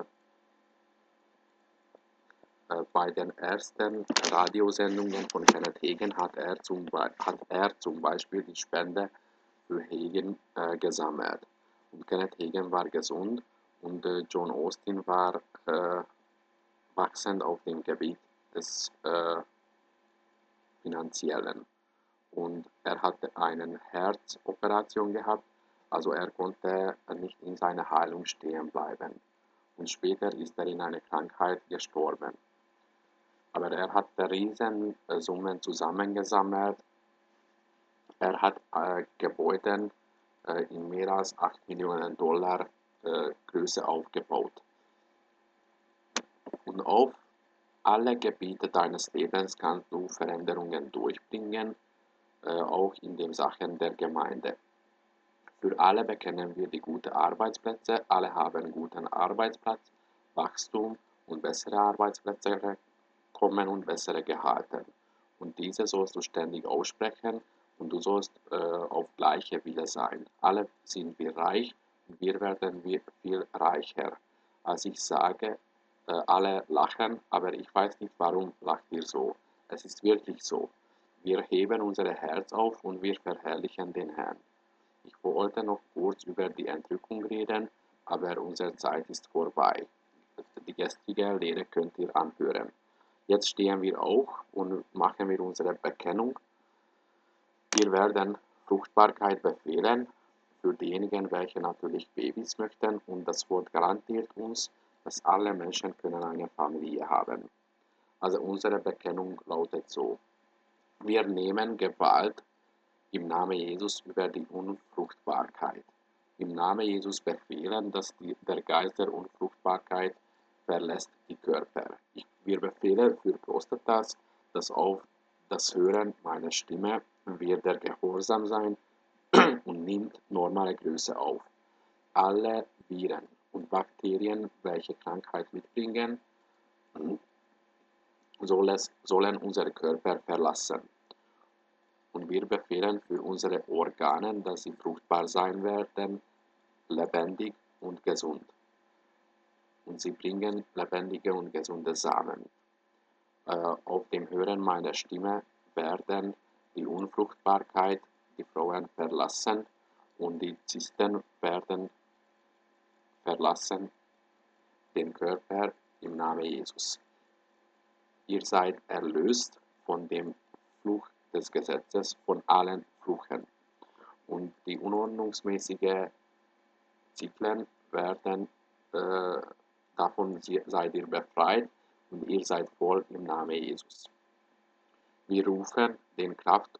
bei den ersten Radiosendungen von Kenneth Hagin hat er zum Beispiel die Spende für Hagin gesammelt. Und Kenneth Hagin war gesund und John Austin war wachsend auf dem Gebiet des Finanziellen. Und er hatte eine Herzoperation gehabt, also er konnte nicht in seiner Heilung stehen bleiben. Und später ist er in einer Krankheit gestorben. Aber er hat riesen Summen zusammengesammelt. Er hat Gebäude in mehr als 8 Millionen Dollar Größe aufgebaut. Und auf alle Gebiete deines Lebens kannst du Veränderungen durchbringen, auch in den Sachen der Gemeinde. Für alle bekennen wir die guten Arbeitsplätze, alle haben guten Arbeitsplatz, Wachstum und bessere Arbeitsplätze kommen und bessere Gehalte. Und diese sollst du ständig aussprechen und du sollst auf gleiche Wille sein. Alle sind wir reich und wir werden viel reicher. Als ich sage, alle lachen, aber ich weiß nicht, warum lacht ihr so. Es ist wirklich so. Wir heben unser Herz auf und wir verherrlichen den Herrn. Ich wollte noch kurz über die Entrückung reden, aber unsere Zeit ist vorbei. Die gestrige Lehre könnt ihr anhören. Jetzt stehen wir auf und machen wir unsere Bekennung. Wir werden Fruchtbarkeit befehlen für diejenigen, welche natürlich Babys möchten, und das Wort garantiert uns, dass alle Menschen können eine Familie haben. Also unsere Bekennung lautet so: Wir nehmen Gewalt im Namen Jesus über die Unfruchtbarkeit. Im Namen Jesus befehlen, dass der Geist der Unfruchtbarkeit verlässt die Körper. Wir befehlen für Prostatas, dass auf das Hören meiner Stimme wird er gehorsam sein und nimmt normale Größe auf. Alle Viren und Bakterien, welche Krankheit mitbringen, sollen unseren Körper verlassen. Und wir befehlen für unsere Organe, dass sie fruchtbar sein werden, lebendig und gesund. Und sie bringen lebendige und gesunde Samen. Auf dem Hören meiner Stimme werden die Unfruchtbarkeit die Frauen verlassen und die Zysten werden verlassen den Körper im Namen Jesus. Ihr seid erlöst von dem Fluch des Gesetzes, von allen Fluchen. Und die unordnungsmäßigen Zyklen werden, davon seid ihr befreit und ihr seid voll im Namen Jesus. Wir rufen den Kraft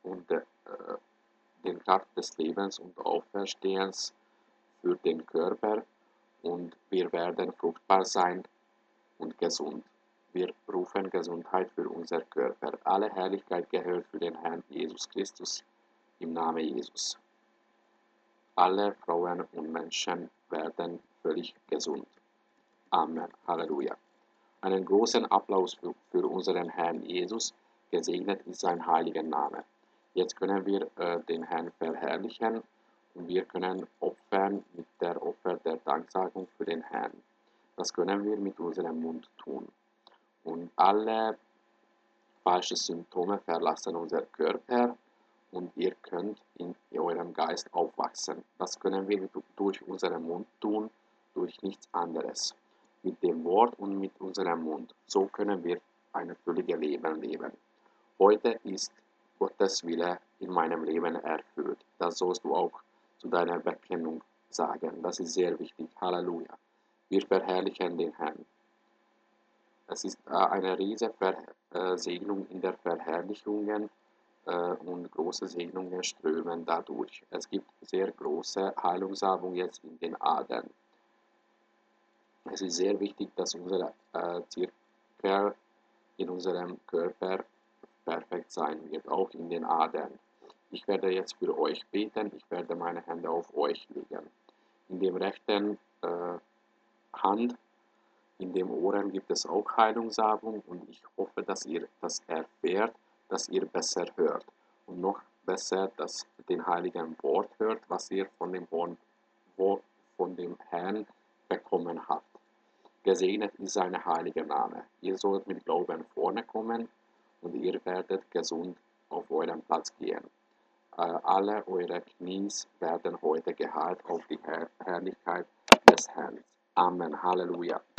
des Lebens und Auferstehens für den Körper und wir werden fruchtbar sein und gesund. Wir rufen Gesundheit für unser Körper. Alle Herrlichkeit gehört für den Herrn Jesus Christus im Namen Jesus. Alle Frauen und Menschen werden völlig gesund. Amen. Halleluja. Einen großen Applaus für unseren Herrn Jesus. Gesegnet ist sein heiliger Name. Jetzt können wir den Herrn verherrlichen und wir können opfern mit der Opfer der Danksagung für den Herrn. Das können wir mit unserem Mund tun. Und alle falschen Symptome verlassen unser Körper und ihr könnt in eurem Geist aufwachsen. Das können wir durch unseren Mund tun, durch nichts anderes. Mit dem Wort und mit unserem Mund. So können wir ein völliges Leben leben. Heute ist Gottes Wille in meinem Leben erfüllt. Das sollst du auch zu deiner Bekennung sagen. Das ist sehr wichtig. Halleluja. Wir verherrlichen den Herrn. Es ist eine riesige Segnung in der Verherrlichung und große Segnungen strömen dadurch. Es gibt sehr große Heilungssalbung jetzt in den Adern. Es ist sehr wichtig, dass unsere Zirkel in unserem Körper perfekt sein wird, auch in den Adern. Ich werde jetzt für euch beten, ich werde meine Hände auf euch legen. In dem rechten Hand, in dem Ohren gibt es auch Heilungssalbung und ich hoffe, dass ihr das erfährt, dass ihr besser hört und noch besser dass den heiligen Wort hört, was ihr von dem Herrn bekommen habt. Gesegnet ist sein heiliger Name. Ihr sollt mit Glauben vorne kommen und ihr werdet gesund auf euren Platz gehen. Alle eure Knies werden heute geheilt auf die Herrlichkeit des Herrn. Amen. Halleluja.